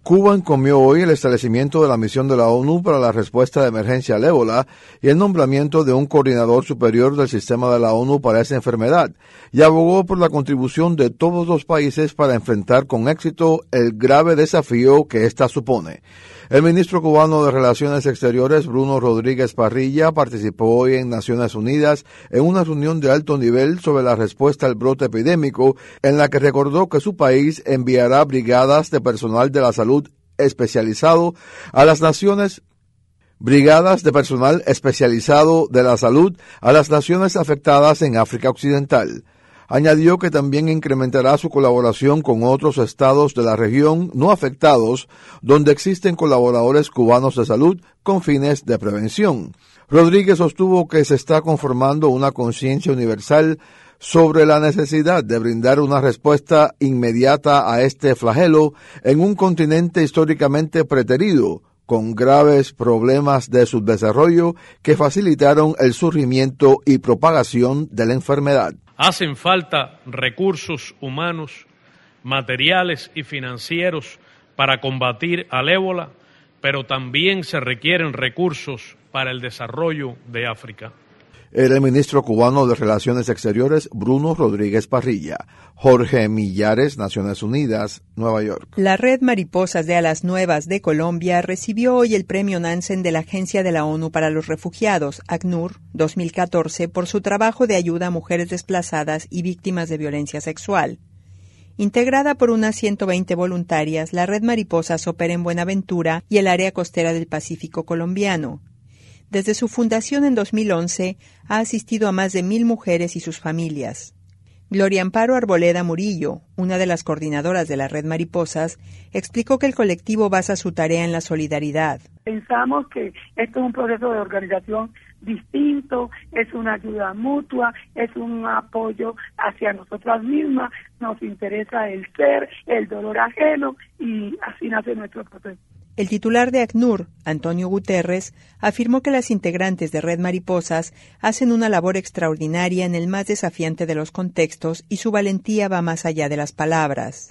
S10: Cuba encomió hoy el establecimiento de la misión de la ONU para la respuesta de emergencia al ébola y el nombramiento de un coordinador superior del sistema de la ONU para esa enfermedad, y abogó por la contribución de todos los países para enfrentar con éxito el grave desafío que ésta supone. El ministro cubano de Relaciones Exteriores, Bruno Rodríguez Parrilla, participó hoy en Naciones Unidas en una reunión de alto nivel sobre la respuesta al brote epidémico, en la que recordó que su país enviará brigadas de personal de la salud especializado a las naciones brigadas de personal especializado de la salud a las naciones afectadas en África Occidental. Añadió que también incrementará su colaboración con otros estados de la región no afectados, donde existen colaboradores cubanos de salud con fines de prevención. Rodríguez sostuvo que se está conformando una conciencia universal sobre la necesidad de brindar una respuesta inmediata a este flagelo en un continente históricamente preterido, con graves problemas de subdesarrollo que facilitaron el surgimiento y propagación de la enfermedad.
S16: Hacen falta recursos humanos, materiales y financieros para combatir al ébola, pero también se requieren recursos para el desarrollo de África.
S10: Era el ministro cubano de Relaciones Exteriores, Bruno Rodríguez Parrilla. Jorge Millares, Naciones Unidas, Nueva York.
S9: La Red Mariposas de Alas Nuevas de Colombia recibió hoy el premio Nansen de la Agencia de la ONU para los Refugiados, ACNUR, dos mil catorce, por su trabajo de ayuda a mujeres desplazadas y víctimas de violencia sexual. Integrada por unas ciento veinte voluntarias, la Red Mariposas opera en Buenaventura y el área costera del Pacífico colombiano. Desde su fundación en dos mil once, ha asistido a más de mil mujeres y sus familias. Gloria Amparo Arboleda Murillo, una de las coordinadoras de la Red Mariposas, explicó que el colectivo basa su tarea en la solidaridad.
S17: Pensamos que esto es un proceso de organización distinto, es una ayuda mutua, es un apoyo hacia nosotras mismas, nos interesa el ser, el dolor ajeno, y así nace nuestro proceso.
S9: El titular de ACNUR, Antonio Guterres, afirmó que las integrantes de Red Mariposas hacen una labor extraordinaria en el más desafiante de los contextos y su valentía va más allá de las palabras.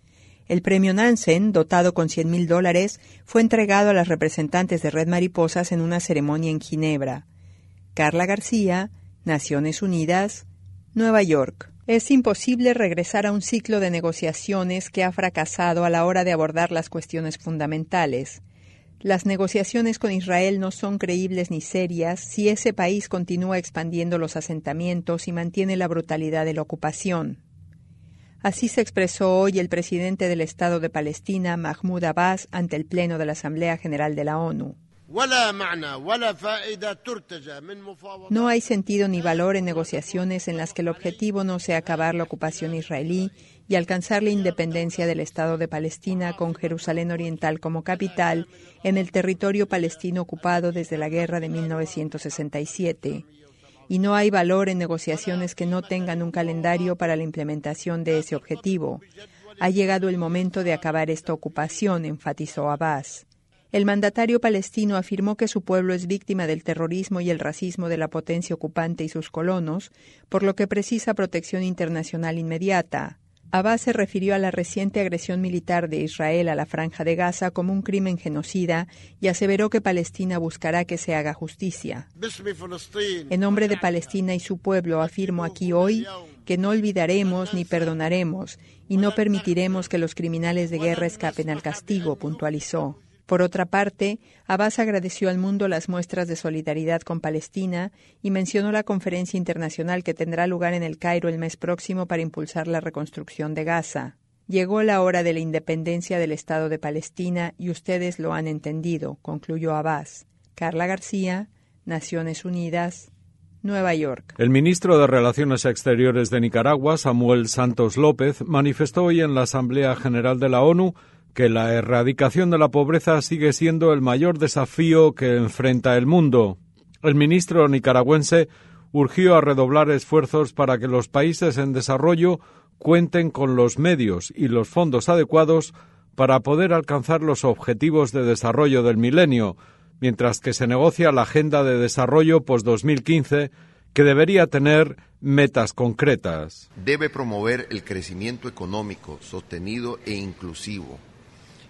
S9: El premio Nansen, dotado con cien mil dólares, fue entregado a las representantes de Red Mariposas en una ceremonia en Ginebra. Carla García, Naciones Unidas, Nueva York. Es imposible regresar a un ciclo de negociaciones que ha fracasado a la hora de abordar las cuestiones fundamentales. Las negociaciones con Israel no son creíbles ni serias si ese país continúa expandiendo los asentamientos y mantiene la brutalidad de la ocupación. Así se expresó hoy el presidente del Estado de Palestina, Mahmoud Abbas, ante el Pleno de la Asamblea General de la ONU. No hay sentido ni valor en negociaciones en las que el objetivo no sea acabar la ocupación israelí y alcanzar la independencia del Estado de Palestina con Jerusalén Oriental como capital en el territorio palestino ocupado desde la guerra de mil novecientos sesenta y siete. Y no hay valor en negociaciones que no tengan un calendario para la implementación de ese objetivo. Ha llegado el momento de acabar esta ocupación, enfatizó Abbas. El mandatario palestino afirmó que su pueblo es víctima del terrorismo y el racismo de la potencia ocupante y sus colonos, por lo que precisa protección internacional inmediata. Abbas se refirió a la reciente agresión militar de Israel a la Franja de Gaza como un crimen genocida y aseveró que Palestina buscará que se haga justicia. En nombre de Palestina y su pueblo afirmo aquí hoy que no olvidaremos ni perdonaremos y no permitiremos que los criminales de guerra escapen al castigo, puntualizó. Por otra parte, Abbas agradeció al mundo las muestras de solidaridad con Palestina y mencionó la conferencia internacional que tendrá lugar en el Cairo el mes próximo para impulsar la reconstrucción de Gaza. Llegó la hora de la independencia del Estado de Palestina y ustedes lo han entendido, concluyó Abbas. Carla García, Naciones Unidas, Nueva York.
S13: El ministro de Relaciones Exteriores de Nicaragua, Samuel Santos López, manifestó hoy en la Asamblea General de la ONU que la erradicación de la pobreza sigue siendo el mayor desafío que enfrenta el mundo. El ministro nicaragüense urgió a redoblar esfuerzos para que los países en desarrollo cuenten con los medios y los fondos adecuados para poder alcanzar los objetivos de desarrollo del milenio, mientras que se negocia la Agenda de Desarrollo post dos mil quince, que debería tener metas concretas.
S18: Debe promover el crecimiento económico sostenido e inclusivo,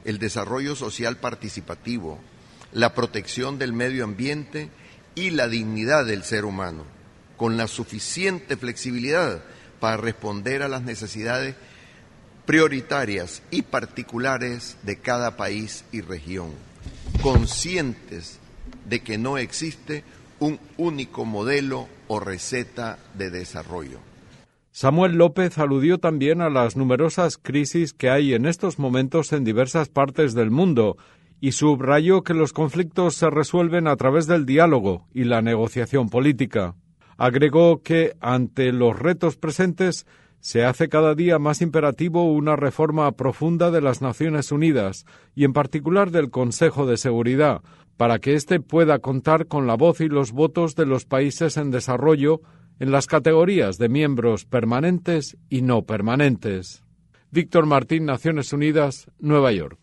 S18: el desarrollo social participativo, la protección del medio ambiente y la dignidad del ser humano, con la suficiente flexibilidad para responder a las necesidades prioritarias y particulares de cada país y región, conscientes de que no existe un único modelo o receta de desarrollo.
S13: Samuel López aludió también a las numerosas crisis que hay en estos momentos en diversas partes del mundo y subrayó que los conflictos se resuelven a través del diálogo y la negociación política. Agregó que, ante los retos presentes, se hace cada día más imperativo una reforma profunda de las Naciones Unidas y en particular del Consejo de Seguridad, para que éste pueda contar con la voz y los votos de los países en desarrollo en las categorías de miembros permanentes y no permanentes. Víctor Martín, Naciones Unidas, Nueva York.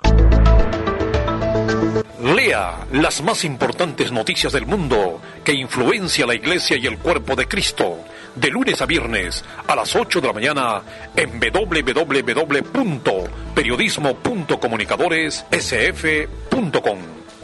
S1: Lea las más importantes noticias del mundo que influencia a la Iglesia y el cuerpo de Cristo, de lunes a viernes a las ocho de la mañana en doble u doble u doble u punto periodismo punto comunicadores s f punto com.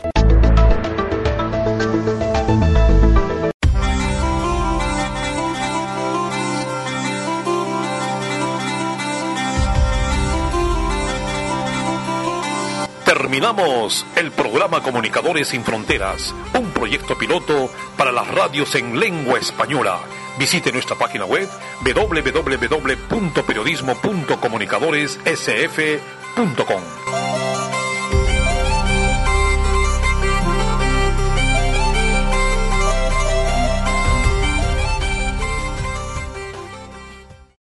S1: Terminamos el programa Comunicadores Sin Fronteras, un proyecto piloto para las radios en lengua española. Visite nuestra página web doble u doble u doble u punto periodismo punto comunicadores s f punto com.